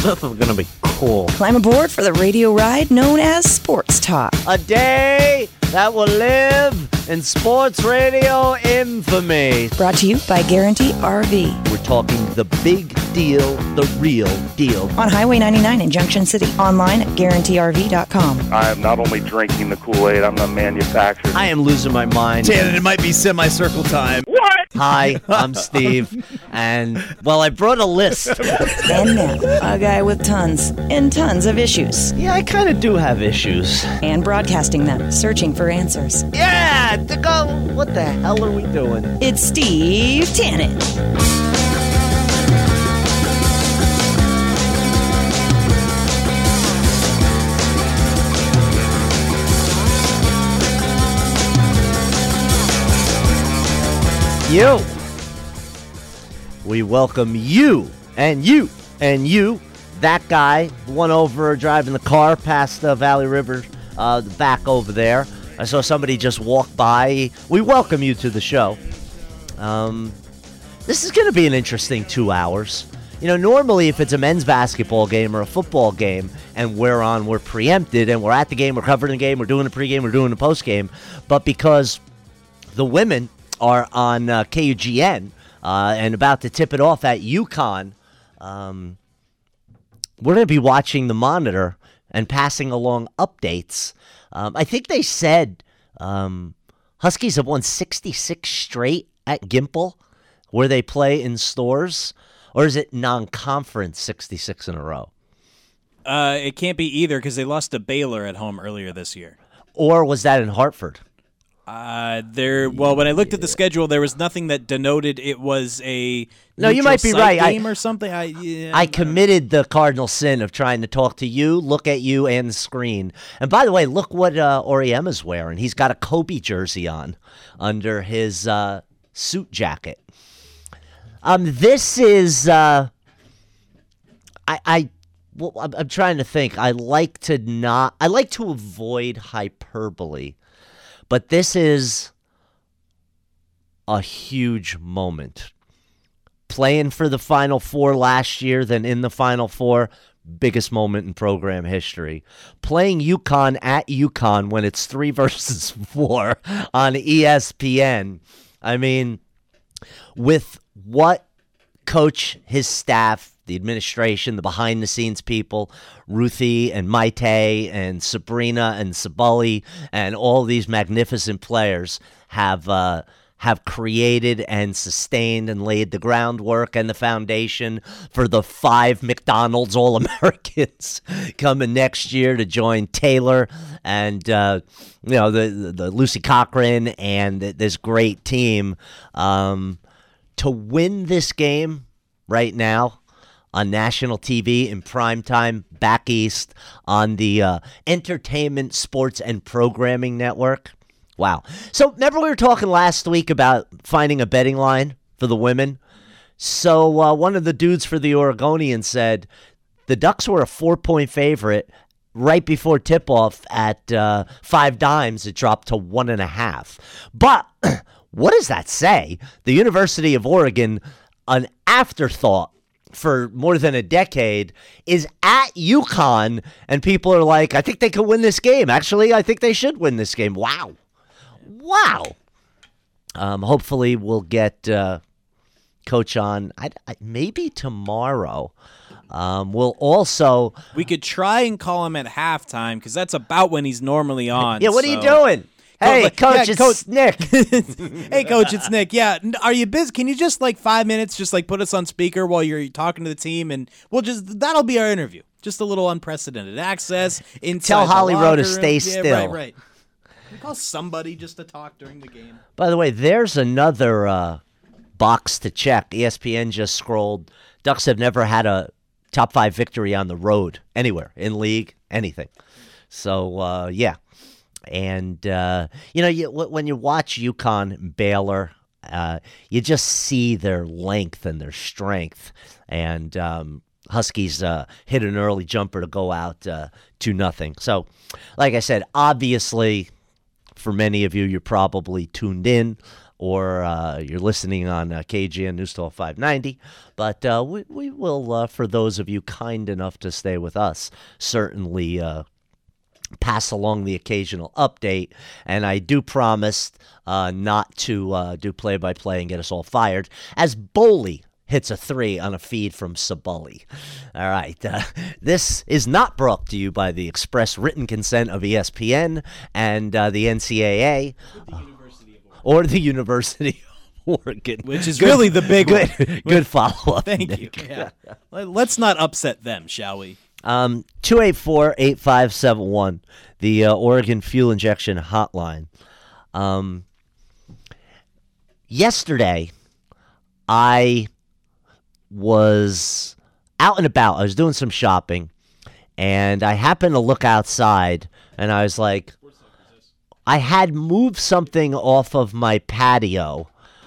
This is gonna be cool. Climb aboard for the radio ride known as Sports Talk. A day that will live in sports radio infamy. Brought to you by Guarantee RV. We're talking the big deal, the real deal. On Highway 99 in Junction City. Online at GuaranteeRV.com. I am not only drinking the Kool-Aid, I'm the manufacturer. I am losing my mind. Dan, it might be semicircle time. What? Hi, I'm Steve, and, well, I brought a list. And now, a guy with tons and tons of issues. Yeah, I kind of do have issues. And broadcasting them, searching for answers. Yeah, to go, what the hell are we doing? It's Steve Tannen. You. We welcome you and you and you, that guy, one over driving the car past the Valley River, back over there. I saw somebody just walk by. We welcome you to the show. This is going to be an interesting 2 hours. You know, normally if it's a men's basketball game or a football game and we're preempted and we're at the game, we're covering the game, we're doing the pregame, we're doing the postgame. But because the women are on KUGN and about to tip it off at UConn, we're going to be watching the monitor and passing along updates. I think they said Huskies have won 66 straight at Gimple, where they play in stores, or is it non-conference 66 in a row? It can't be either because they lost to Baylor at home earlier this year. Or was that in Hartford? Well, when I looked at the schedule, there was nothing that denoted it was a no. You might be right. Game or something. I committed the cardinal sin of trying to talk to you, look at you, and the screen. And by the way, look what Auriemma's wearing. He's got a Kobe jersey on under his suit jacket. This is I'm trying to think. I like to avoid hyperbole. But this is a huge moment. Playing for the Final Four last year, then in the Final Four, biggest moment in program history. Playing UConn at UConn when it's 3 versus 4 on ESPN. I mean, with what Coach, his staff, the administration, the behind-the-scenes people, Ruthie and Maite and Sabrina and Sabali and all these magnificent players have created and sustained and laid the groundwork and the foundation for the 5 McDonald's All-Americans coming next year to join Taylor and the Lucy Cochran and this great team. To win this game right now on national TV in primetime back east on the Entertainment, Sports, and Programming Network. Wow. So remember we were talking last week about finding a betting line for the women? So one of the dudes for the Oregonian said the Ducks were a 4-point favorite right before tip-off at 5 dimes. It dropped to 1.5. But what does that say? The University of Oregon, an afterthought for more than a decade, is at UConn, and people are like, I think they could win this game. Actually, I think they should win this game. Wow. Hopefully we'll get Coach on maybe tomorrow. We could try and call him at halftime because that's about when he's normally on. Yeah, what are you doing? Hey, Coach, it's Nick. Hey, Coach, it's Nick. Yeah, are you busy? Can you just 5 minutes, just put us on speaker while you're talking to the team, and that'll be our interview. Just a little unprecedented access. Tell Holly Rowe to stay still. Right. We call somebody just to talk during the game. By the way, there's another box to check. ESPN just scrolled. Ducks have never had a top 5 victory on the road anywhere in league, anything. So yeah. And, when you watch UConn and Baylor, you just see their length and their strength. And Huskies hit an early jumper to go out 2-0. So, like I said, obviously, for many of you, you're probably tuned in or you're listening on KGN News Talk 590. But we will, for those of you kind enough to stay with us, certainly pass along the occasional update. And I do promise not to do play-by-play and get us all fired, as Boley hits a 3 on a feed from Sabully. All right. This is not brought to you by the express written consent of ESPN and the NCAA or the University of Oregon. Which is really the big one. Good follow-up. Thank you. Yeah. Let's not upset them, shall we? 284-8571, the Oregon Fuel Injection Hotline. Yesterday, I was out and about. I was doing some shopping, and I happened to look outside, and I was like, I had moved something off of my patio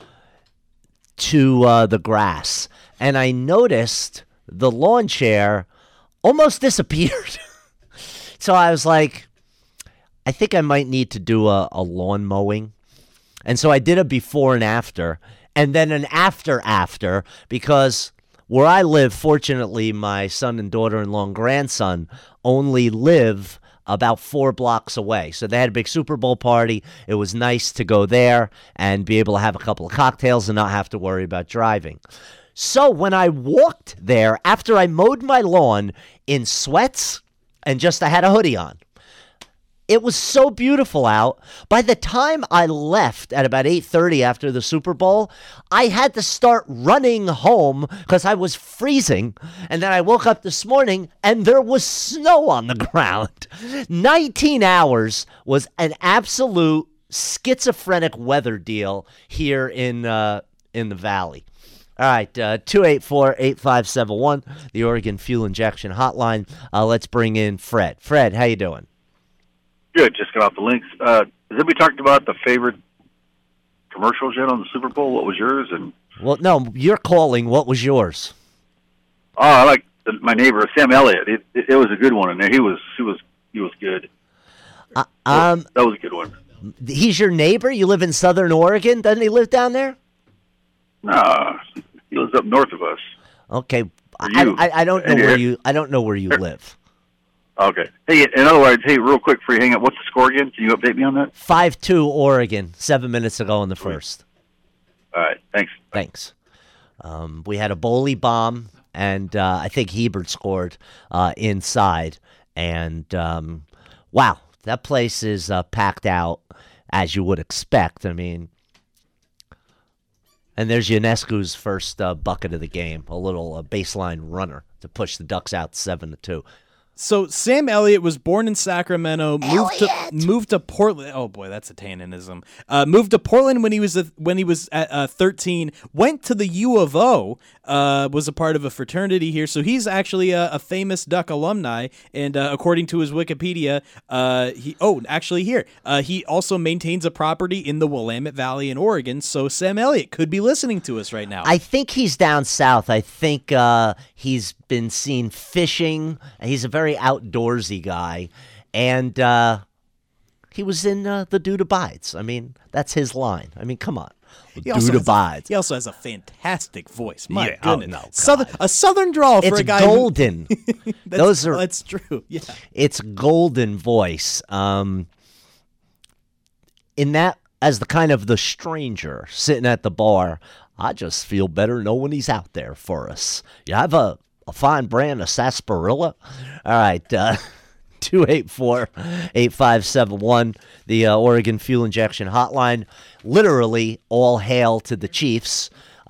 to the grass, and I noticed the lawn chair almost disappeared. So I was like, I think I might need to do a lawn mowing. And so I did a before and after, and then an after, because where I live, fortunately, my son and daughter-in-law and grandson only live about 4 blocks away. So they had a big Super Bowl party. It was nice to go there and be able to have a couple of cocktails and not have to worry about driving. So when I walked there, after I mowed my lawn in sweats and I had a hoodie on, it was so beautiful out. By the time I left at about 8:30 after the Super Bowl, I had to start running home because I was freezing. And then I woke up this morning and there was snow on the ground. 19 hours was an absolute schizophrenic weather deal here in the Valley. All right, 284-8571, the Oregon Fuel Injection Hotline. Let's bring in Fred. Fred, how you doing? Good. Just got off the links. Has anybody talked about the favorite commercials yet on the Super Bowl? What was yours? And well, no, you're calling. What was yours? oh, I like my neighbor Sam Elliott. It was a good one in there. He was good. That was a good one. He's your neighbor. You live in Southern Oregon. Doesn't he live down there? No, he lives up north of us. Okay, I don't know where you. I don't know where you live. Okay. Hey, in other words, real quick before you hang up, what's the score again? Can you update me on that? 5-2 Oregon, 7 minutes ago in the first. All right, thanks. Thanks. We had a Boley bomb, and I think Hebert scored inside. And, wow, that place is packed out, as you would expect. I mean, and there's Ionescu's first bucket of the game, a little baseline runner to push the Ducks out 7-2. So Sam Elliott was born in Sacramento, moved to Portland. Oh boy, that's a Tannenism. Moved to Portland when he was at 13. Went to the U of O. Was a part of a fraternity here, so he's actually a famous Duck alumni. And according to his Wikipedia, he also maintains a property in the Willamette Valley in Oregon. So Sam Elliott could be listening to us right now. I think he's down south. I think he's been seen fishing. He's a very outdoorsy guy, and he was in The Dude Abides. I mean, that's his line. I mean, come on. Dude Abides. He also has a fantastic voice. My goodness. Oh, no, a southern drawl for it's a guy. Golden. That's true. Yeah. It's golden voice. In that, as the kind of the stranger sitting at the bar, I just feel better knowing he's out there for us. You have a fine brand of sarsaparilla. All right, 284-8571, the Oregon Fuel Injection Hotline. Literally, all hail to the Chiefs.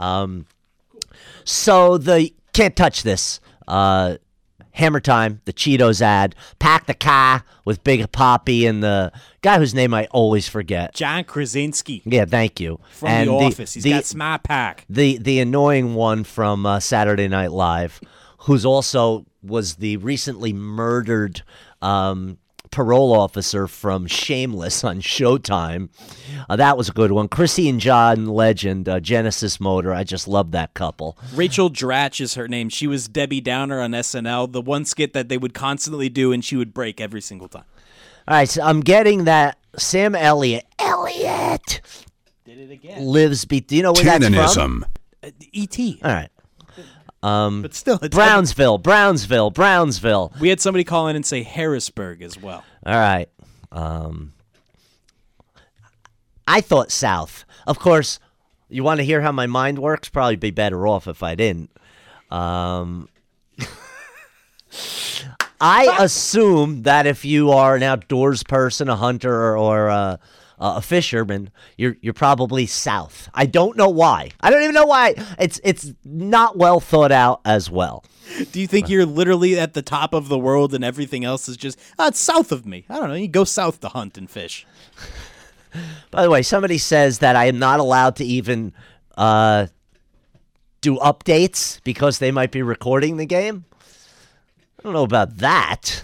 So can't touch this. Hammer Time, the Cheetos ad. Pack the car with Big Poppy and the guy whose name I always forget. John Krasinski. Yeah, thank you. From The Office. He's got Smart Pack. The annoying one from Saturday Night Live, who's also was the recently murdered parole officer from Shameless on Showtime. That was a good one. Chrissy and John Legend, Genesis Motor. I just love that couple. Rachel Dratch is her name. She was Debbie Downer on SNL, the one skit that they would constantly do, and she would break every single time. All right, so I'm getting that Sam Elliott Did it again. Do you know where that's from? E.T. All right. But still, it's Brownsville. We had somebody call in and say Harrisburg as well. All right. I thought south. Of course, you want to hear how my mind works? Probably be better off if I didn't. I assume that if you are an outdoors person, a hunter, or a fisherman, you're probably south. I don't know why. I don't even know why. It's not well thought out as well. Do you think you're literally at the top of the world and everything else is just, it's south of me? I don't know. You go south to hunt and fish. By the way, somebody says that I am not allowed to even do updates because they might be recording the game. I don't know about that.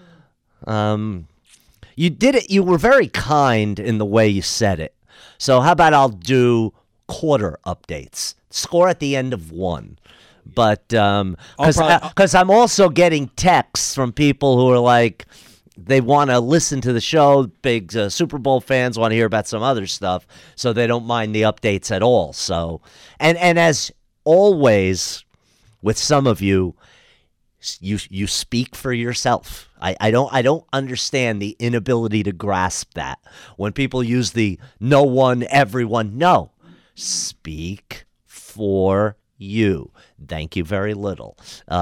You did it. You were very kind in the way you said it. So how about I'll do quarter updates. Score at the end of one. But because I'm also getting texts from people who are like, they want to listen to the show. Big Super Bowl fans want to hear about some other stuff, so they don't mind the updates at all. So, and as always, with some of you, you speak for yourself. I don't understand the inability to grasp that when people use the no one, everyone. No, speak for you. Thank you very little.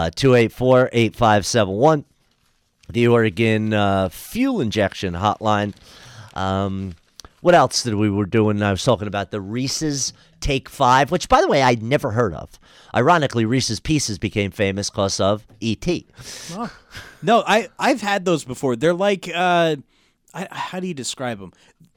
284-8571. The Oregon fuel injection hotline. What else we were doing? I was talking about the Reese's Take 5, which, by the way, I'd never heard of. Ironically, Reese's Pieces became famous because of E.T. Oh. No, I've had those before. They're like, how do you describe them?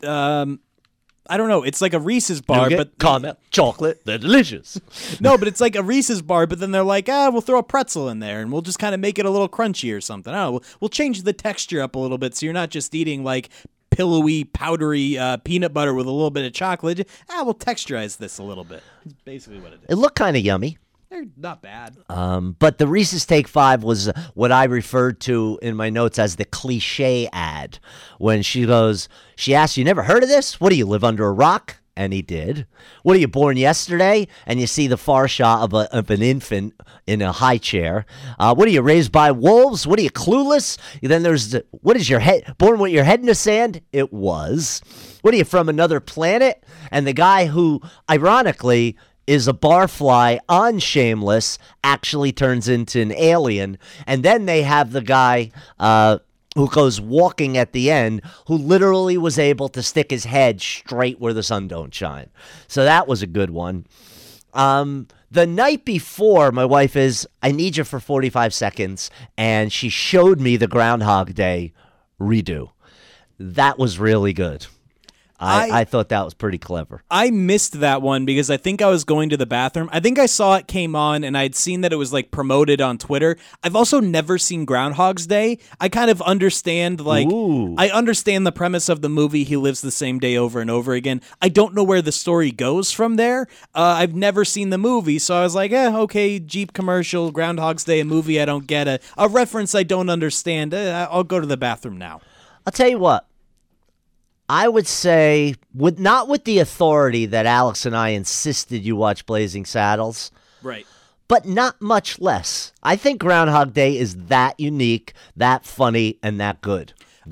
I don't know. It's like a Reese's bar, but caramel, chocolate, they're delicious. No, but it's like a Reese's bar, but then they're like, we'll throw a pretzel in there and we'll just kind of make it a little crunchy or something. I don't know. We'll change the texture up a little bit so you're not just eating like pillowy, powdery peanut butter with a little bit of chocolate. We'll texturize this a little bit. That's basically what it is. It looked kind of yummy. They're not bad. But the Reese's Take 5 was what I referred to in my notes as the cliche ad. When she asked, you never heard of this? What do you live under a rock? And he did. What are you, born yesterday? And you see the far shot of an infant in a high chair. What are you, raised by wolves? What are you, clueless? Then there's, what is your head, born with your head in the sand? It was. What are you, from another planet? And the guy who, ironically, is a barfly on Shameless actually turns into an alien. And then they have the guy who goes walking at the end, who literally was able to stick his head straight where the sun don't shine. So that was a good one. The night before, my wife I need you for 45 seconds, and she showed me the Groundhog Day redo. That was really good. I thought that was pretty clever. I missed that one because I think I was going to the bathroom. I think I saw it came on and I'd seen that it was like promoted on Twitter. I've also never seen Groundhog's Day. I kind of understand I understand the premise of the movie. He lives the same day over and over again. I don't know where the story goes from there. I've never seen the movie, so I was like, okay, Jeep commercial, Groundhog's Day, a movie I don't get, a reference I don't understand. I'll go to the bathroom now. I'll tell you what. I would say, not with the authority that Alex and I insisted you watch Blazing Saddles. Right. But not much less. I think Groundhog Day is that unique, that funny, and that good.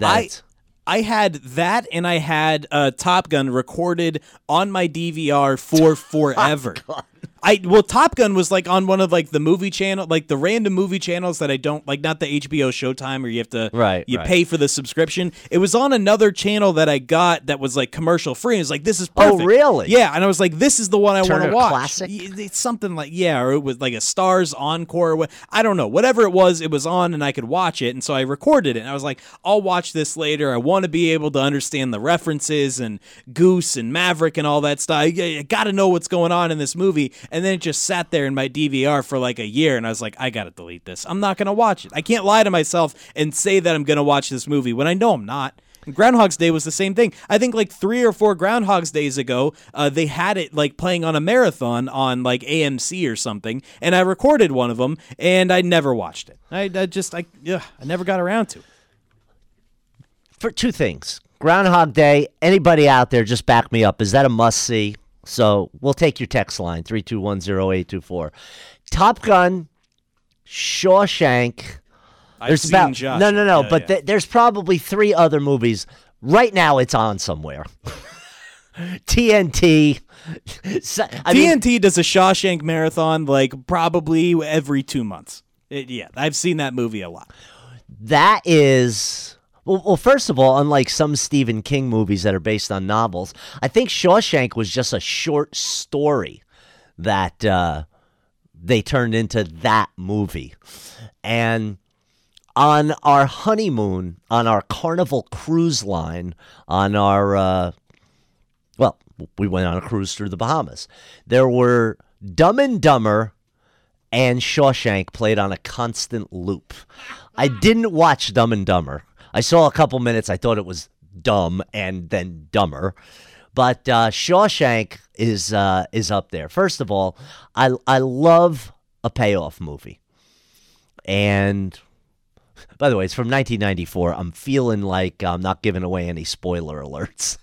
I had that, and I had Top Gun recorded on my DVR for forever. Top Gun was like on one of like the movie channel, like the random movie channels that I don't like, not the HBO Showtime where you have to pay for the subscription. It was on another channel that I got that was like commercial free. And it's like, this is perfect. Oh, really? Yeah, and I was like, this is the one I want to watch. Classic? It's something like or it was like a Stars Encore. I don't know, whatever it was on, and I could watch it. And so I recorded it. And I was like, I'll watch this later. I want to be able to understand the references and Goose and Maverick and all that stuff. I got to know what's going on in this movie. And then it just sat there in my DVR for like a year, and I was like, I gotta delete this. I'm not gonna watch it. I can't lie to myself and say that I'm gonna watch this movie when I know I'm not. And Groundhog's Day was the same thing. I think like 3 or 4 Groundhog's Days ago, they had it like playing on a marathon on like AMC or something, and I recorded one of them, and I never watched it. I never got around to it. For 2 things. Groundhog Day, anybody out there, just back me up. Is that a must-see? So we'll take your text line, 3210824. Top Gun, Shawshank. I've seen Shawshank. No. Yeah, but there's probably 3 other movies. Right now it's on somewhere. TNT. TNT does a Shawshank marathon like probably every 2 months. I've seen that movie a lot. That is... Well, first of all, unlike some Stephen King movies that are based on novels, I think Shawshank was just a short story that they turned into that movie. And on our honeymoon, on our Carnival cruise line, on our... we went on a cruise through the Bahamas. There were Dumb and Dumber and Shawshank played on a constant loop. I didn't watch Dumb and Dumber. I saw a couple minutes. I thought it was dumb and then dumber. But Shawshank is up there. First of all, I love a payoff movie. And by the way, it's from 1994. I'm feeling like I'm not giving away any spoiler alerts.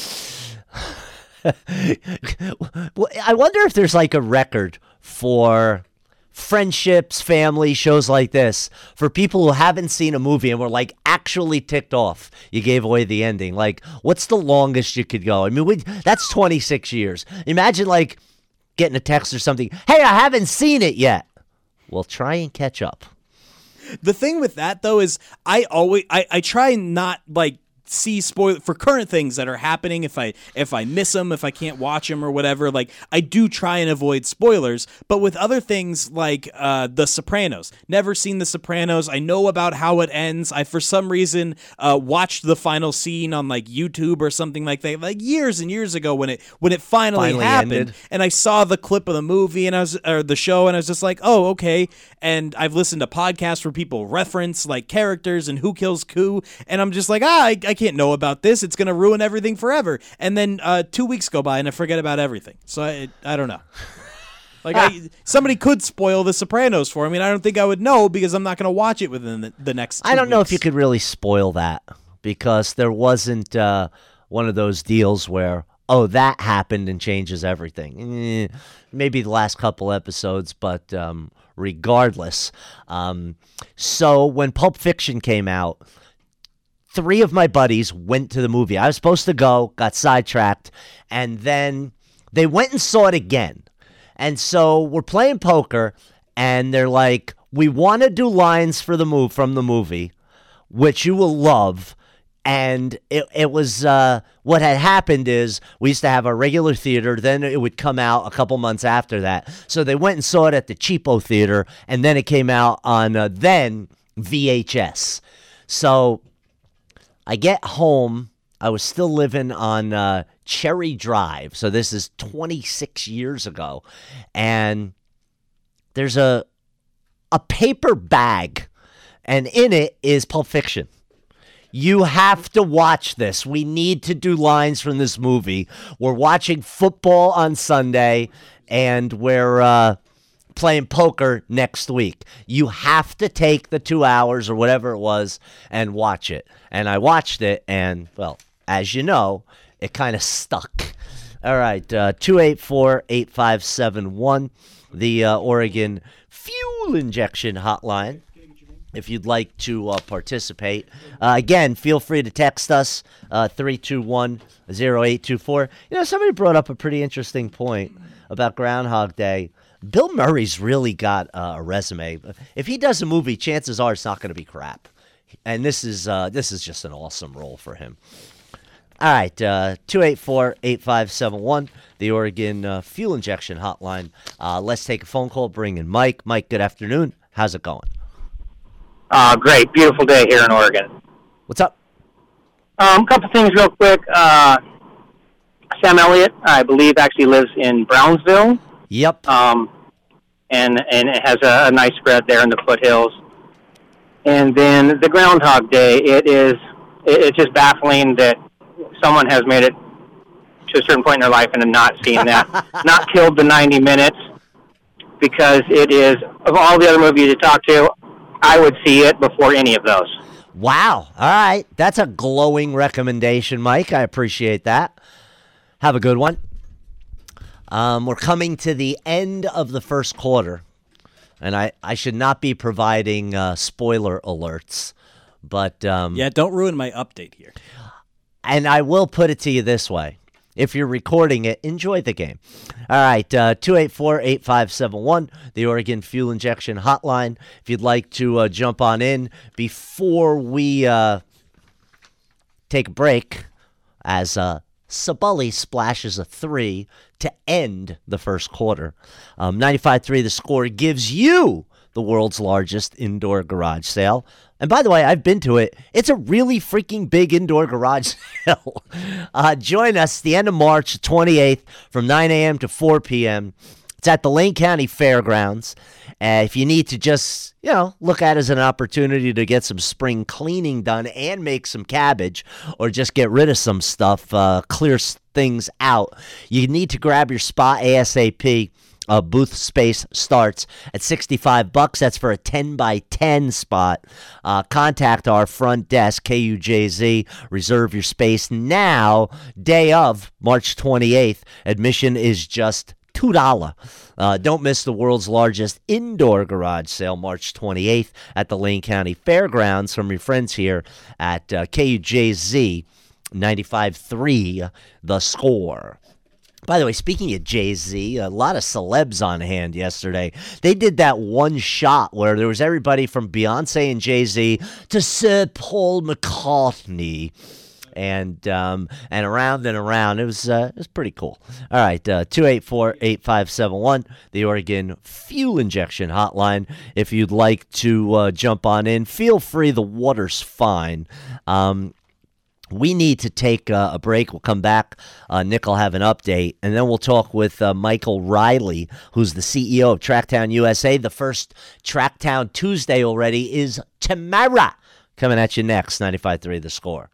I wonder if there's like a record for friendships, family, shows like this for people who haven't seen a movie and were like actually ticked off you gave away the ending. Like, what's the longest you could go? I mean, that's 26 years. Imagine like getting a text or something. Hey, I haven't seen it yet. Well, try and catch up. The thing with that though is I try and not like see spoil for current things that are happening. If I miss them, if I can't watch them or whatever, like I do try and avoid spoilers. But with other things like The Sopranos, never seen The Sopranos. I know about how it ends. I for some reason watched the final scene on like YouTube or something like that, like years and years ago when it finally happened. Ended. And I saw the clip of the movie or the show, and I was just like, oh, okay. And I've listened to podcasts where people reference like characters and who kills who, and I'm just like, I can't know about this. It's going to ruin everything forever. And then 2 weeks go by and I forget about everything. So I don't know. Like somebody could spoil The Sopranos for me. I mean, I don't think I would know because I'm not going to watch it within the next 2 weeks. I don't know if you could really spoil that because there wasn't one of those deals where, oh, that happened and changes everything. Maybe the last couple episodes, but regardless. So when Pulp Fiction came out, 3 of my buddies went to the movie. I was supposed to go, got sidetracked, and then they went and saw it again. And so we're playing poker, and they're like, we want to do lines for from the movie, which you will love. And it was what had happened is we used to have a regular theater, then it would come out a couple months after that. So they went and saw it at the cheapo theater, and then it came out on then VHS. So I get home. I was still living on Cherry Drive. So this is 26 years ago. And there's a paper bag, and in it is Pulp Fiction. You have to watch this. We need to do lines from this movie. We're watching football on Sunday, and we're playing poker next week. You have to take the 2 hours or whatever it was and watch it. And I watched it, and, well, as you know, it kind of stuck. All right, 284-8571, the Oregon Fuel Injection Hotline. If you'd like to participate. Again, feel free to text us, 321-0824. You know, somebody brought up a pretty interesting point about Groundhog Day. Bill Murray's really got a resume. If he does a movie, chances are it's not going to be crap. And this is just an awesome role for him. All right, 284-8571, the Oregon Fuel Injection Hotline. Let's take a phone call, bring in Mike. Mike, good afternoon. How's it going? Great. Beautiful day here in Oregon. What's up? A couple things real quick. Sam Elliott, I believe, actually lives in Brownsville. Yep. And it has a nice spread there in the foothills. And then the Groundhog Day, it's just baffling that someone has made it to a certain point in their life and have not seen that, not killed the 90 minutes, because it is, of all the other movies you talk to, I would see it before any of those. Wow. All right. That's a glowing recommendation, Mike. I appreciate that. Have a good one. We're coming to the end of the first quarter, and I should not be providing spoiler alerts, but don't ruin my update here. And I will put it to you this way. If you're recording it, enjoy the game. All right, 284-8571, the Oregon Fuel Injection Hotline. If you'd like to jump on in before we take a break, as Sabully splashes a 3 to end the first quarter. 95.3 The Score gives you the world's largest indoor garage sale. And by the way, I've been to it. It's a really freaking big indoor garage sale. Join us the end of March 28th from 9 a.m. to 4 p.m. It's at the Lane County Fairgrounds. If you need to just, look at it as an opportunity to get some spring cleaning done and make some cabbage, or just get rid of some stuff, clear things out, you need to grab your spot ASAP. Booth space starts at $65. That's for a 10 by 10 spot. Contact our front desk, KUJZ. Reserve your space now. Day of March 28th. Admission is just $2. Don't miss the world's largest indoor garage sale, March 28th at the Lane County Fairgrounds, from your friends here at KUJZ 95.3 The Score. By the way, speaking of Jay-Z, a lot of celebs on hand yesterday. They did that one shot where there was everybody from Beyonce and Jay-Z to Sir Paul McCartney, and around and around. It was pretty cool. All right, 284-8571, the Oregon Fuel Injection Hotline. If you'd like to jump on in, feel free. The water's fine. We need to take a break. We'll come back. Nick will have an update, and then we'll talk with Michael Riley, who's the CEO of Tracktown USA. The first Tracktown Tuesday already is tomorrow. Coming at you next, 95.3 The Score.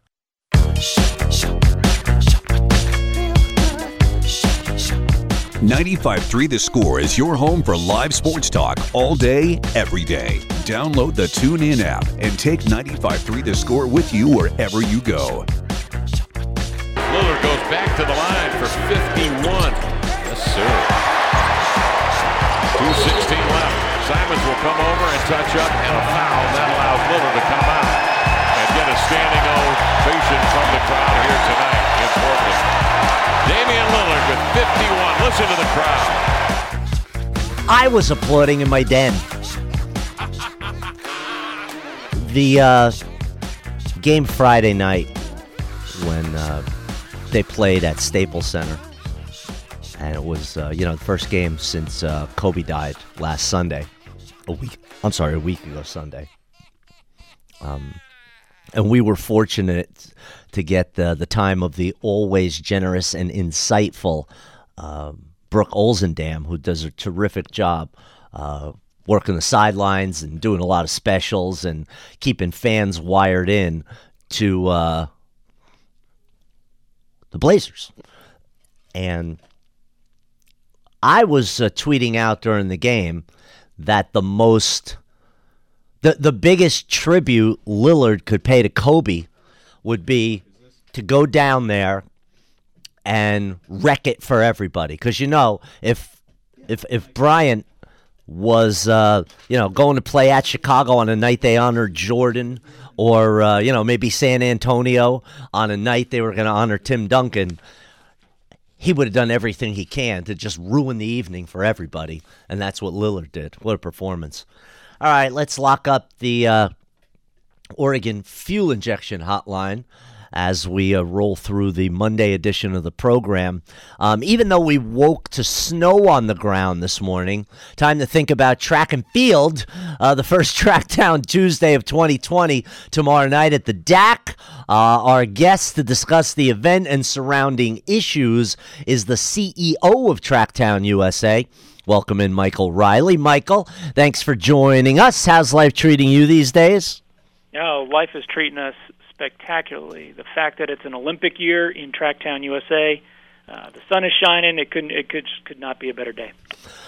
95.3 The Score is your home for live sports talk all day, every day. Download the TuneIn app and take 95.3 The Score with you wherever you go. Lillard goes back to the line for 51. Yes, sir. 2:16 left. Simons will come over and touch up, and a foul. That allows Lillard to come out and get a standing ovation from the crowd here tonight in Portland. Damian Lillard with 51. Listen to the crowd. I was applauding in my den. The game Friday night when they played at Staples Center, and it was the first game since Kobe died last Sunday. A week ago Sunday. And we were fortunate to get the time of the always generous and insightful Brooke Olzendam, who does a terrific job working the sidelines and doing a lot of specials and keeping fans wired in to the Blazers. And I was tweeting out during the game that the biggest tribute Lillard could pay to Kobe would be to go down there and wreck it for everybody. Because, if Bryant was, going to play at Chicago on a night they honored Jordan, or, maybe San Antonio on a night they were going to honor Tim Duncan, he would have done everything he can to just ruin the evening for everybody. And that's what Lillard did. What a performance. All right, let's lock up the Oregon Fuel Injection Hotline as we roll through the Monday edition of the program. Even though we woke to snow on the ground this morning, time to think about track and field. The first Tracktown Tuesday of 2020 tomorrow night at the DAC. Our guest to discuss the event and surrounding issues is the CEO of Tracktown USA. Welcome in Michael Riley. Michael, thanks for joining us. How's life treating you these days? Life is treating us spectacularly. The fact that it's an Olympic year in Tracktown USA, the sun is shining. It could not be a better day.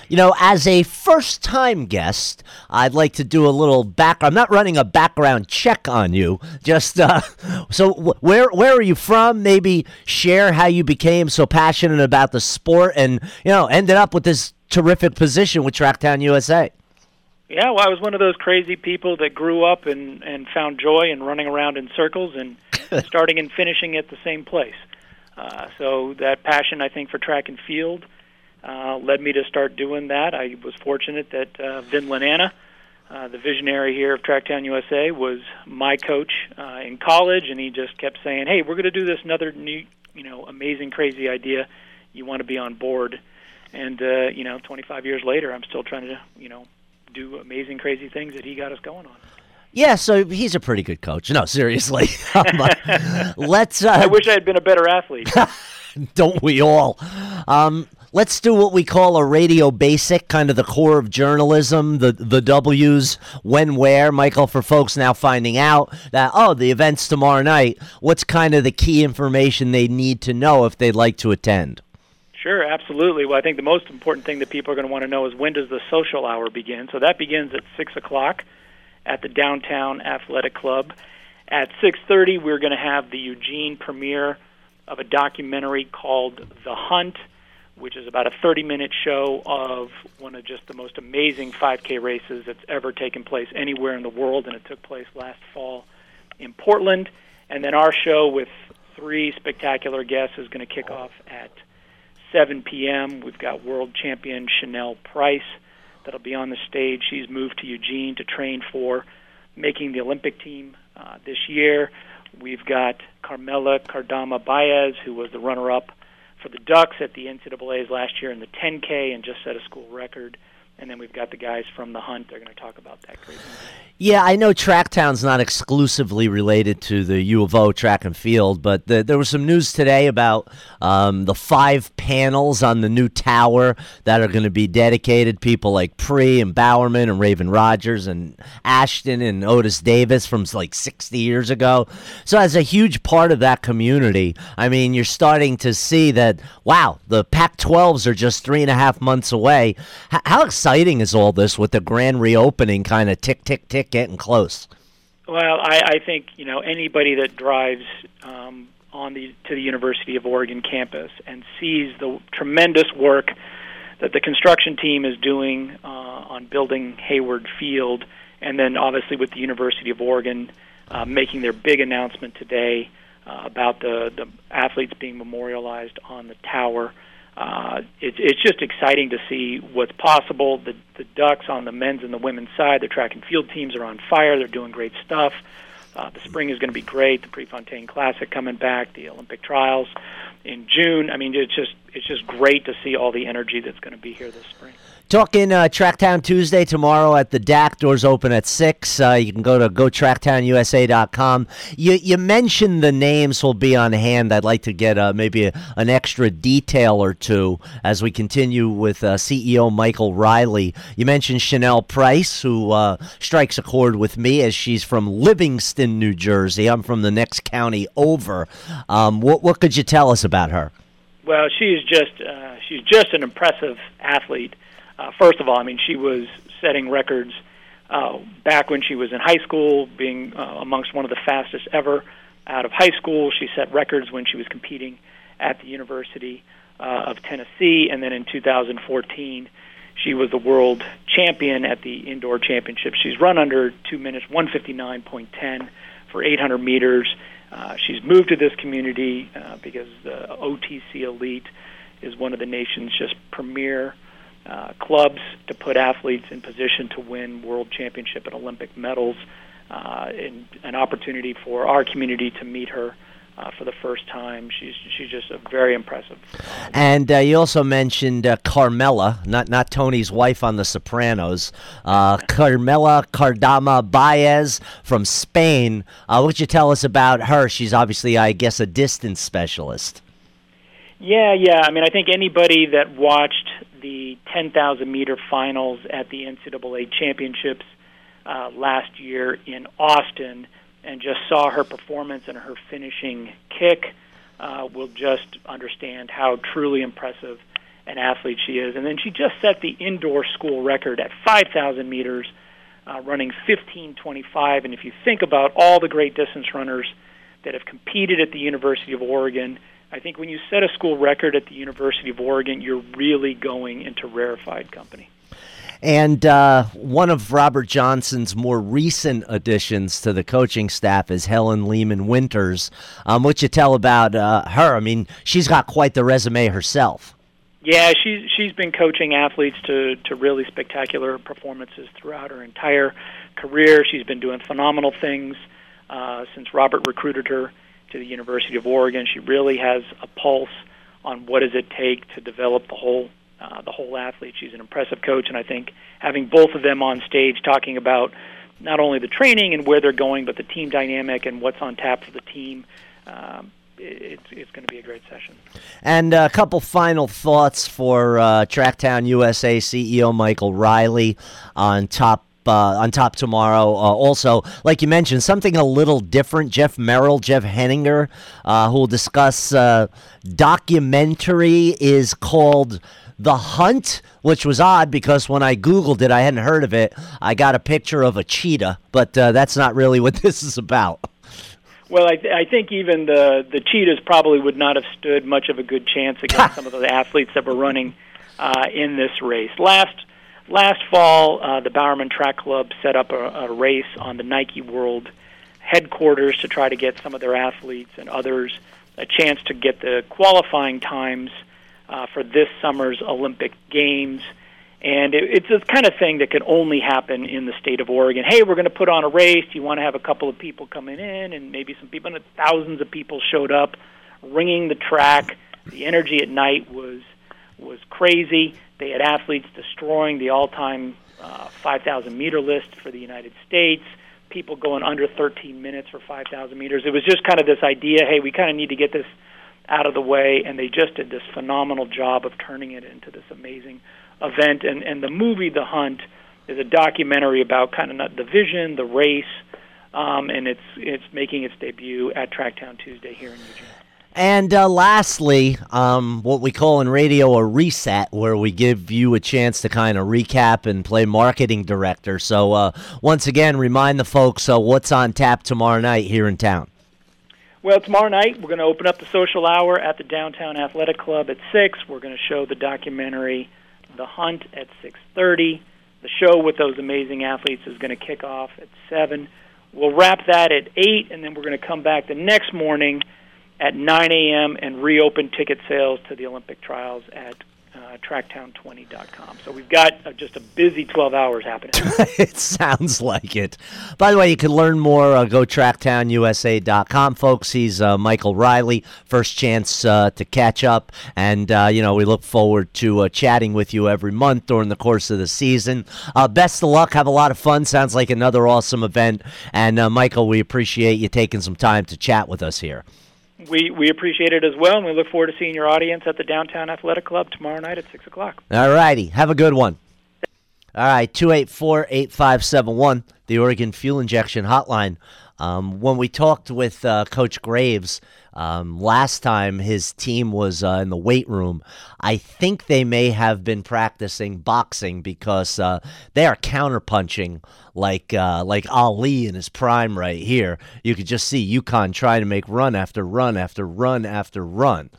As a first-time guest, I'd like to do a little background. I'm not running a background check on you. Just so where are you from? Maybe share how you became so passionate about the sport and, ended up with this terrific position with Tracktown USA. Yeah, well, I was one of those crazy people that grew up and found joy in running around in circles and starting and finishing at the same place. So that passion, I think, for track and field led me to start doing that. I was fortunate that Vin Lananna, the visionary here of Tracktown USA, was my coach in college, and he just kept saying, hey, we're going to do this another new, amazing, crazy idea. You want to be on board. And, 25 years later, I'm still trying to, do amazing, crazy things that he got us going on. Yeah, so he's a pretty good coach. No, seriously. Let's. I wish I had been a better athlete. Don't we all? Let's do what we call a radio basic, kind of the core of journalism, the W's, when, where. Michael, for folks now finding out that, the event's tomorrow night, what's kind of the key information they need to know if they'd like to attend? Sure, absolutely. Well, I think the most important thing that people are going to want to know is when does the social hour begin? So that begins at 6 o'clock at the Downtown Athletic Club. At 6:30, we're going to have the Eugene premiere of a documentary called The Hunt, which is about a 30-minute show of one of just the most amazing 5K races that's ever taken place anywhere in the world, and it took place last fall in Portland. And then our show with 3 spectacular guests is going to kick off at 7 p.m. We've got world champion Chanel Price that'll be on the stage. She's moved to Eugene to train for making the Olympic team this year. We've got Carmela Cardama Baez, who was the runner-up for the Ducks at the NCAAs last year in the 10K and just set a school record. And then we've got the guys from The Hunt. They're going to talk about that crazy thing. Yeah, I know Tracktown's not exclusively related to the U of O track and field, but there was some news today about the 5 panels on the new tower that are going to be dedicated. People like Pre and Bowerman and Raven Rogers and Ashton and Otis Davis from like 60 years ago. So as a huge part of that community, I mean, you're starting to see that, wow, the Pac-12s are just 3.5 months away. How exciting is all this with the grand reopening kind of tick, tick, tick, getting close? Well, I think anybody that drives to the University of Oregon campus and sees the tremendous work that the construction team is doing on building Hayward Field, and then obviously with the University of Oregon making their big announcement today about the athletes being memorialized on the tower. It's just exciting to see what's possible. The Ducks on the men's and the women's side, the track and field teams are on fire. They're doing great stuff. The spring is going to be great. The Prefontaine Classic coming back, the Olympic trials in June. I mean, it's just great to see all the energy that's going to be here this spring. Talking Tracktown Tuesday tomorrow at the DAC. Doors open at 6. You can go to gotracktownusa.com. You mentioned the names will be on hand. I'd like to get maybe an extra detail or two as we continue with CEO Michael Riley. You mentioned Chanel Price, who strikes a chord with me as she's from Livingston, New Jersey. I'm from the next county over. What could you tell us about her? Well, she's just an impressive athlete. First of all, I mean, she was setting records back when she was in high school, being amongst one of the fastest ever out of high school. She set records when she was competing at the University of Tennessee, and then in 2014, she was the world champion at the indoor championship. She's run under 2 minutes, 1:59.10 for 800 meters. She's moved to this community because the OTC Elite is one of the nation's just premier clubs to put athletes in position to win world championship and Olympic medals, and an opportunity for our community to meet her for the first time. She's just a very impressive. And you also mentioned Carmela, not Tony's wife on The Sopranos. Carmela Cardama Baez from Spain. What would you tell us about her? She's obviously, I guess, a distance specialist. Yeah. I mean, I think anybody that watched the 10,000-meter finals at the NCAA championships last year in Austin and just saw her performance and her finishing kick will just understand how truly impressive an athlete she is. And then she just set the indoor school record at 5,000 meters, running 15:25. And if you think about all the great distance runners that have competed at the University of Oregon, I think when you set a school record at the University of Oregon, you're really going into rarefied company. And one of Robert Johnson's more recent additions to the coaching staff is Helen Lehman Winters. What you tell about her? I mean, she's got quite the resume herself. Yeah, she's been coaching athletes to really spectacular performances throughout her entire career. She's been doing phenomenal things since Robert recruited her to the University of Oregon. She really has a pulse on what does it take to develop the whole athlete. She's an impressive coach, and I think having both of them on stage talking about not only the training and where they're going, but the team dynamic and what's on tap for the team, it's going to be a great session. And a couple final thoughts for Tracktown USA CEO Michael Riley on top tomorrow. Also, like you mentioned, something a little different. Jeff Henninger, who will discuss documentary is called The Hunt, which was odd because when I Googled it, I hadn't heard of it. I got a picture of a cheetah, but that's not really what this is about. Well, I think even the cheetahs probably would not have stood much of a good chance against some of the athletes that were running in this race. Last fall, the Bowerman Track Club set up a race on the Nike World headquarters to try to get some of their athletes and others a chance to get the qualifying times for this summer's Olympic Games. And it's the kind of thing that can only happen in the state of Oregon. Hey, we're going to put on a race. You want to have a couple of people coming in, and maybe some people, and thousands of people showed up, ringing the track. The energy at night was crazy. They had athletes destroying the all-time 5,000-meter list for the United States, people going under 13 minutes for 5,000 meters. It was just kind of this idea, hey, we kind of need to get this out of the way, and they just did this phenomenal job of turning it into this amazing event. And the movie The Hunt is a documentary about kind of the vision, the race, and it's making its debut at Tracktown Tuesday here in Eugene. And lastly, what we call in radio a reset, where we give you a chance to kind of recap and play marketing director. So once again, remind the folks what's on tap tomorrow night here in town. Well, tomorrow night we're going to open up the social hour at the Downtown Athletic Club at 6. We're going to show the documentary The Hunt at 6:30. The show with those amazing athletes is going to kick off at 7. We'll wrap that at 8, and then we're going to come back the next morning at 9 a.m. and reopen ticket sales to the Olympic trials at tracktown20.com. So we've got just a busy 12 hours happening. It sounds like it. By the way, you can learn more. Go tracktownusa.com, folks. He's Michael Riley. First chance to catch up. And, we look forward to chatting with you every month during the course of the season. Best of luck. Have a lot of fun. Sounds like another awesome event. And, Michael, we appreciate you taking some time to chat with us here. We appreciate it as well, and we look forward to seeing your audience at the Downtown Athletic Club tomorrow night at 6 o'clock. All righty. Have a good one. All right, 284-8571, the Oregon Fuel Injection Hotline. When we talked with Coach Graves last time his team was in the weight room, I think they may have been practicing boxing because they are counterpunching like Ali in his prime right here. You could just see UConn trying to make run after run after run after run.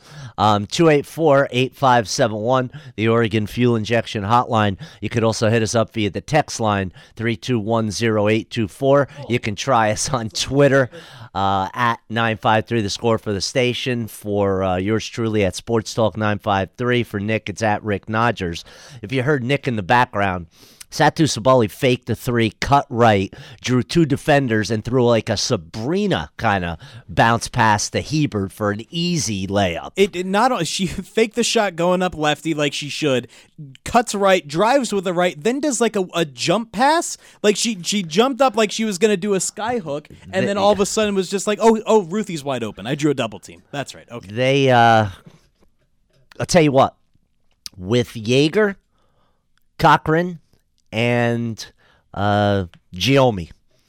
284-8571, the Oregon Fuel Injection Hotline. You could also hit us up via the text line, 3210824. You can try us on Twitter at 953 The Score for the station. For yours truly at Sports Talk 953. For Nick, it's at Rick Nodgers. If you heard Nick in the background, Satu Sabali faked the three, cut right, drew two defenders, and threw like a Sabrina kind of bounce pass to Hebert for an easy layup. It not only she faked the shot going up lefty like she should, cuts right, drives with the right, then does like a jump pass. Like she jumped up like she was going to do a sky hook, and then all of a sudden was just like, oh, Ruthie's wide open. I drew a double team. That's right. Okay. I'll tell you what, with Yeager, Cochran, and Giomi,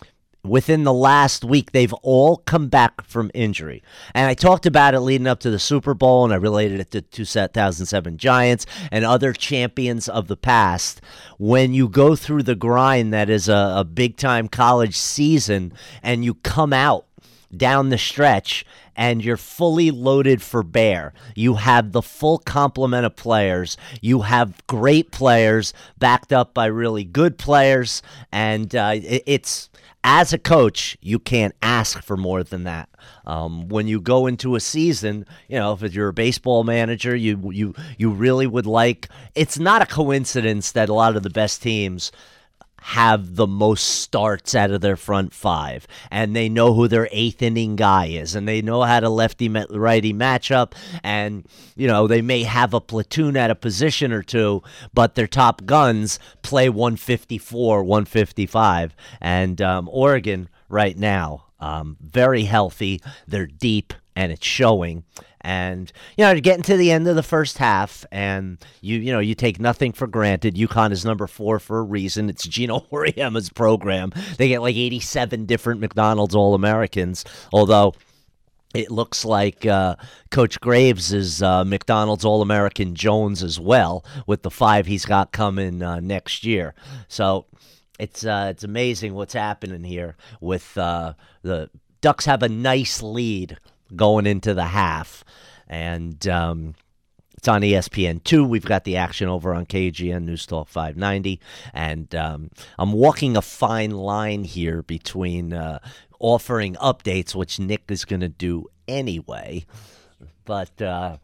within the last week, they've all come back from injury. And I talked about it leading up to the Super Bowl, and I related it to 2007 Giants and other champions of the past. When you go through the grind that is a big-time college season and you come out down the stretch and you're fully loaded for bear. You have the full complement of players. You have great players backed up by really good players. And it's, as a coach, you can't ask for more than that. When you go into a season, if you're a baseball manager, you really would like, it's not a coincidence that a lot of the best teams have the most starts out of their front five, and they know who their eighth inning guy is, and they know how to lefty-righty matchup, and they may have a platoon at a position or two, but their top guns play 154, 155, and Oregon right now, very healthy, they're deep, and it's showing. And, getting to the end of the first half, and you take nothing for granted. UConn is number 4 for a reason. It's Gino Auriemma's program. They get like 87 different McDonald's All-Americans, although it looks like Coach Graves is McDonald's All-American Jones as well, with the 5 he's got coming next year. So it's amazing what's happening here with the Ducks have a nice lead going into the half, and it's on ESPN2. We've got the action over on KGN News Talk 590, and I'm walking a fine line here between offering updates, which Nick is going to do anyway, but how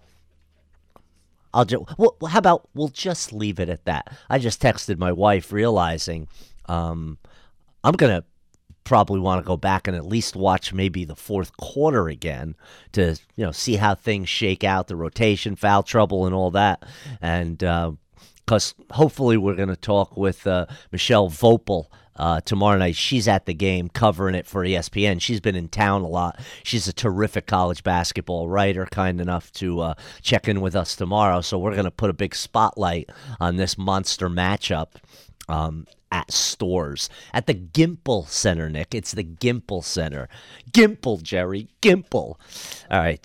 about we'll just leave it at that. I just texted my wife realizing I'm going to probably want to go back and at least watch maybe the fourth quarter again to see how things shake out, the rotation, foul trouble, and all that. And because hopefully we're going to talk with Michelle Vopel tomorrow night. She's at the game covering it for ESPN. She's been in town a lot. She's a terrific college basketball writer, kind enough to check in with us tomorrow. So we're going to put a big spotlight on this monster matchup at Storrs, at the Gimple Center, Nick. It's the Gimple Center. Gimple, Jerry, Gimple. All right,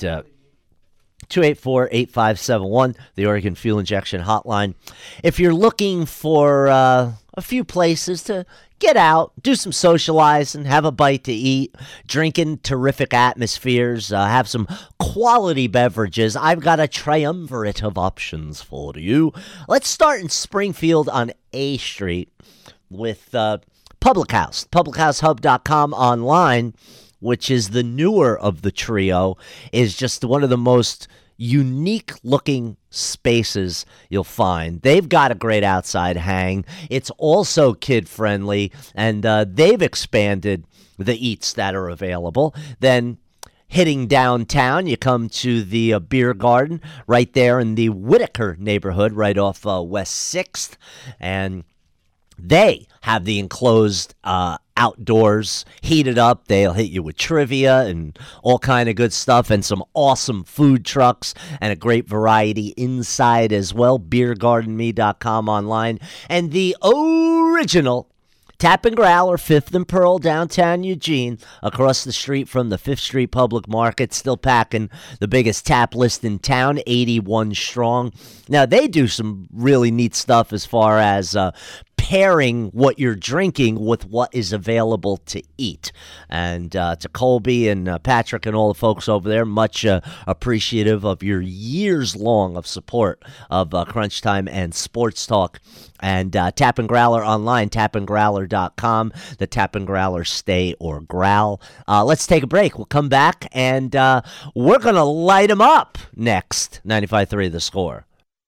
284-8571, the Oregon Fuel Injection Hotline. If you're looking for a few places to get out, do some socializing, have a bite to eat, drink in terrific atmospheres, have some quality beverages, I've got a triumvirate of options for you. Let's start in Springfield on A Street with Public House, publichousehub.com online, which is the newer of the trio, is just one of the most unique-looking spaces you'll find. They've got a great outside hang. It's also kid-friendly, and they've expanded the eats that are available. Then hitting downtown, you come to the beer garden right there in the Whitaker neighborhood, right off West 6th, and they have the enclosed outdoors heated up. They'll hit you with trivia and all kind of good stuff, and some awesome food trucks and a great variety inside as well. BeerGardenMe.com online, and the original Tap and Growler, 5th and Pearl, downtown Eugene, across the street from the 5th Street Public Market, still packing the biggest tap list in town, 81 strong. Now, they do some really neat stuff as far as pairing what you're drinking with what is available to eat. And to Colby and Patrick and all the folks over there, much appreciative of your years long of support of Crunch Time and Sports Talk. And Tap and Growler online, tapandgrowler.com, the Tap and Growler Stay or Growl. Let's take a break. We'll come back, and we're going to light them up next. 95.3 The Score.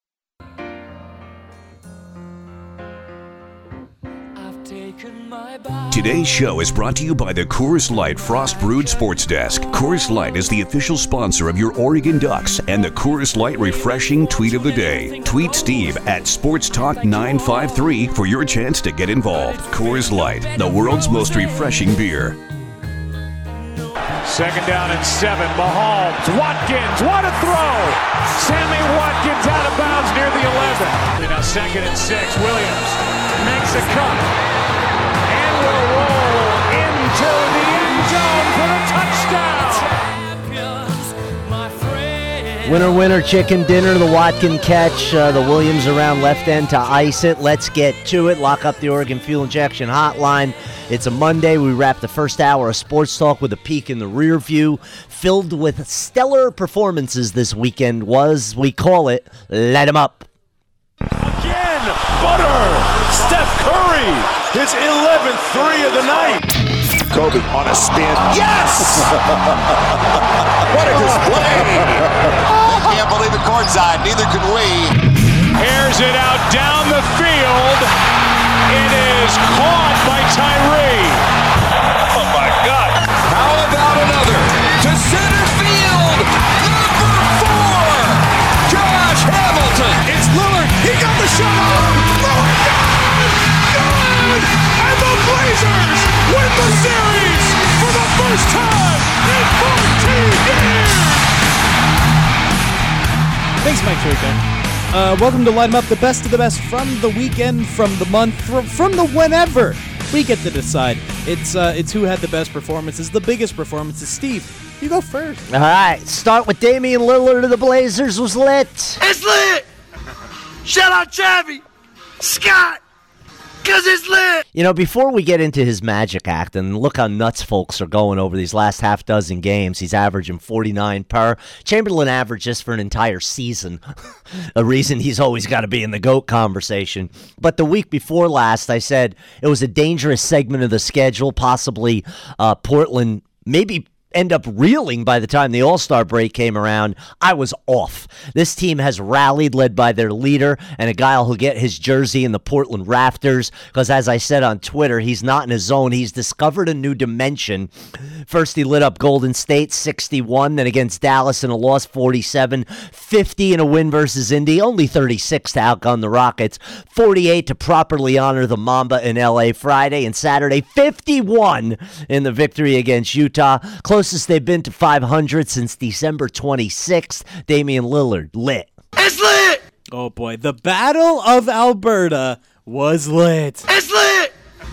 Today's show is brought to you by the Coors Light Frost Brewed Sports Desk. Coors Light is the official sponsor of your Oregon Ducks and the Coors Light Refreshing Tweet of the Day. Tweet Steve at SportsTalk953 for your chance to get involved. Coors Light, the world's most refreshing beer. 2nd down and 7. Mahomes, Watkins, what a throw! Sammy Watkins out of bounds near the 11. Now 2nd and 6. Williams makes a cut. Will roll into Winner, chicken dinner, the Watkin catch, the Williams around left end to ice it. Let's get to it. Lock up the Oregon Fuel Injection Hotline. It's a Monday. We wrap the first hour of Sports Talk with a peek in the rear view. Filled with stellar performances this weekend was, we call it, Light 'em Up. Again, Butter! Steph Curry, his 11th three of the night. Kobe on a spin. Yes! What a display! I can't believe it courtside. Neither can we. Airs it out down the field. It is caught by Tyree. Oh, my God. How about another? To center field. Number 4. Josh Hamilton. It's Lillard. He got the shot off. Lillard, good! And the Blazers win the series for the first time in 14 years. Thanks, Mike Tirico. Welcome to Light 'em Up, the best of the best from the weekend, from the month, from the whenever. We get to decide. It's who had the best performances, the biggest performances. Steve, you go first. All right, start with Damian Lillard of the Blazers was lit. It's lit! Shout out Travis Scott! Because it's lit! You know, before we get into his magic act, and look how nuts folks are going over these last half dozen games, he's averaging 49 per. Chamberlain averaged just for an entire season. A reason he's always got to be in the GOAT conversation. But the week before last, I said it was a dangerous segment of the schedule, possibly Portland maybe end up reeling by the time the All-Star break came around. I was off. This team has rallied, led by their leader and a guy who'll get his jersey in the Portland rafters because, as I said on Twitter, he's not in his zone. He's discovered a new dimension. First, he lit up Golden State 61, then against Dallas in a loss 47, 50 in a win versus Indy, only 36 to outgun the Rockets, 48 to properly honor the Mamba in LA Friday, and Saturday 51 in the victory against Utah. Closest they've been to 500 since December 26th. Damian Lillard, lit. It's lit! Oh boy, the Battle of Alberta was lit. It's lit!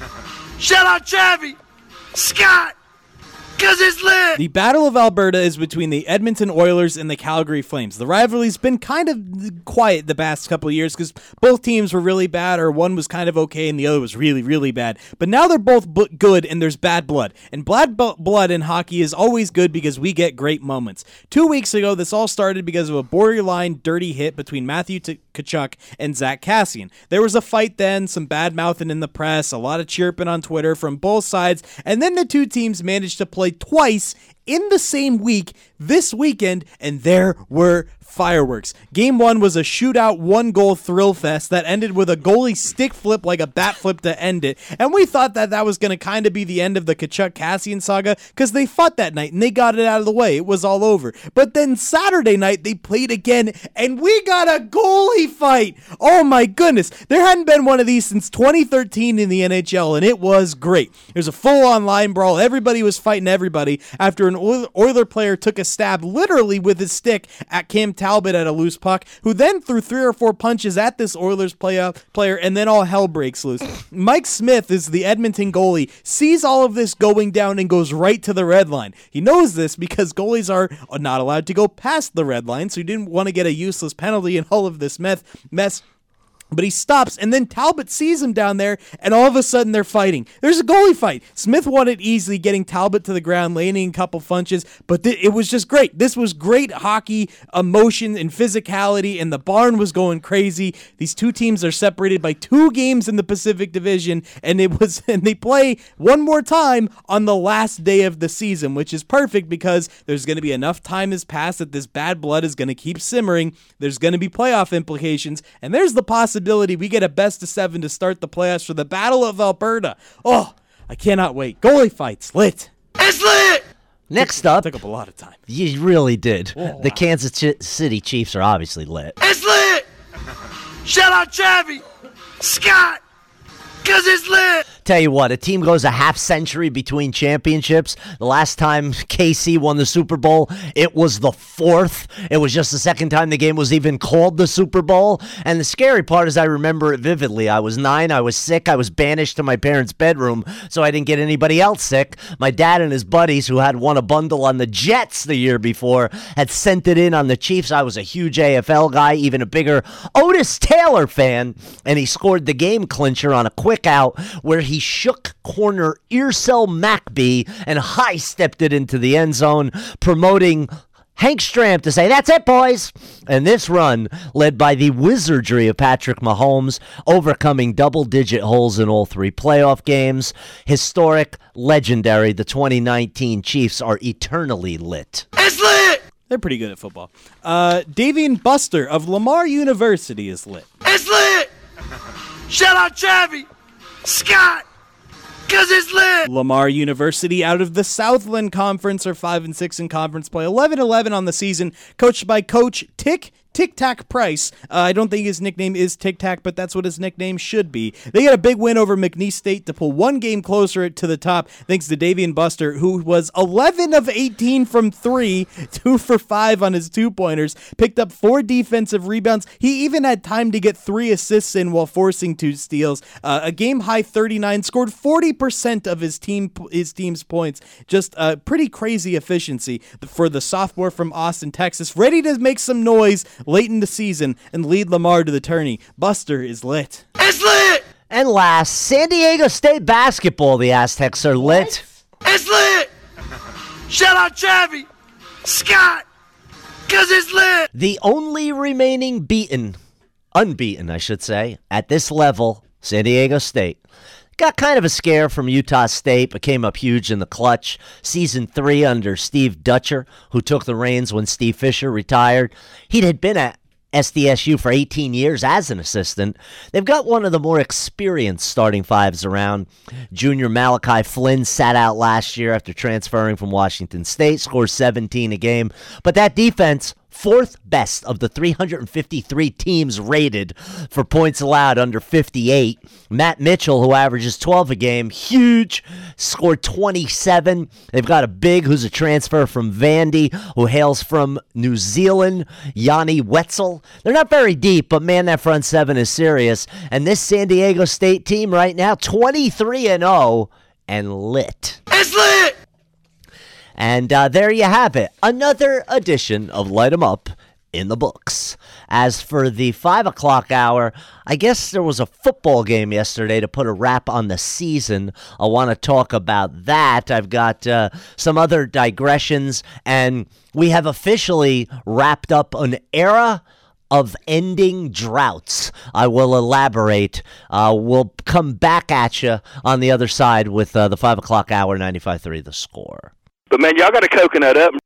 Shout out Travis Scott! Because it's lit! The Battle of Alberta is between the Edmonton Oilers and the Calgary Flames. The rivalry's been kind of quiet the past couple of years because both teams were really bad, or one was kind of okay and the other was really, really bad. But now they're both good and there's bad blood. And bad blood in hockey is always good because we get great moments. 2 weeks ago, this all started because of a borderline dirty hit between Matthew Tkachuk and Zach Kassian. There was a fight then, some bad mouthing in the press, a lot of chirping on Twitter from both sides, and then the two teams managed to play twice in the same week this weekend, and there were fireworks. Game 1 was a shootout, 1-goal thrill fest that ended with a goalie stick flip like a bat flip to end it. And we thought that was going to kind of be the end of the Tkachuk-Kassian saga because they fought that night and they got it out of the way. It was all over. But then Saturday night they played again and we got a goalie fight. Oh my goodness. There hadn't been one of these since 2013 in the NHL, and it was great. There's a full-on line brawl. Everybody was fighting everybody after an Oiler player took a stab literally with his stick at Cam Talbot at a loose puck, who then threw 3 or 4 punches at this Oilers player, and then all hell breaks loose. Mike Smith is the Edmonton goalie, sees all of this going down and goes right to the red line. He knows this because goalies are not allowed to go past the red line, so he didn't want to get a useless penalty in all of this mess. But he stops, and then Talbot sees him down there, and all of a sudden they're fighting. There's a goalie fight. Smith won it easily, getting Talbot to the ground, landing a couple punches, but it was just great. This was great hockey, emotion, and physicality, and the barn was going crazy. These two teams are separated by 2 games in the Pacific Division, and they play one more time on the last day of the season, which is perfect because there's going to be enough time has passed that this bad blood is going to keep simmering. There's going to be playoff implications, and there's the possibility we get a best of 7 to start the playoffs for the Battle of Alberta. Oh, I cannot wait. Goalie fights, lit. It's lit! Next up. Took up a lot of time. You really did. Oh, wow. The Kansas City Chiefs are obviously lit. It's lit! Shout out Travis Scott! Because it's lit! Tell you what, a team goes a half century between championships. The last time KC won the Super Bowl, it was the 4th. It was just the second time the game was even called the Super Bowl. And the scary part is I remember it vividly. I was 9, I was sick, I was banished to my parents' bedroom so I didn't get anybody else sick. My dad and his buddies, who had won a bundle on the Jets the year before, had sent it in on the Chiefs. I was a huge AFL guy, even a bigger Otis Taylor fan, and he scored the game clincher on a quick out where he shook corner Earsell Mackbee and high-stepped it into the end zone, promoting Hank Stram to say, "That's it, boys." And this run, led by the wizardry of Patrick Mahomes, overcoming double-digit holes in all 3 playoff games. Historic, legendary. The 2019 Chiefs are eternally lit. It's lit! They're pretty good at football. Davian Buster of Lamar University is lit. It's lit! Shout out Chavi! Scott! Because it's lit! Lamar University out of the Southland Conference are 5-6 in conference play, 11-11 on the season, coached by Coach Tic Tac Price. I don't think his nickname is Tic Tac, but that's what his nickname should be. They got a big win over McNeese State to pull 1 game closer to the top, thanks to Davian Buster, who was 11 of 18 from 3, 2 for 5 on his 2-pointers, picked up 4 defensive rebounds. He even had time to get 3 assists in while forcing 2 steals. A game-high 39, scored 40% of his team's points. Just pretty crazy efficiency for the sophomore from Austin, Texas, ready to make some noise late in the season and lead Lamar to the tourney. Buster is lit. It's lit! And last, San Diego State basketball. The Aztecs are lit. It's lit! Shout out Chavi! Scott! Because it's lit! The only remaining unbeaten, I should say, at this level, San Diego State. Got kind of a scare from Utah State, but came up huge in the clutch. Season 3 under Steve Dutcher, who took the reins when Steve Fisher retired. He had been at SDSU for 18 years as an assistant. They've got one of the more experienced starting 5s around. Junior Malachi Flynn sat out last year after transferring from Washington State, scores 17 a game. But that defense, 4th best of the 353 teams rated for points allowed, under 58. Matt Mitchell, who averages 12 a game, huge, scored 27. They've got a big who's a transfer from Vandy, who hails from New Zealand, Yanni Wetzel. They're not very deep, but man, that front 7 is serious. And this San Diego State team right now, 23-0 and lit. It's lit! And there you have it. Another edition of Light 'em Up in the books. As for the 5 o'clock hour, I guess there was a football game yesterday to put a wrap on the season. I want to talk about that. I've got some other digressions, and we have officially wrapped up an era of ending droughts. I will elaborate. We'll come back at you on the other side with the 5 o'clock hour, 95.3 The Score. But, man, y'all got to coconut up.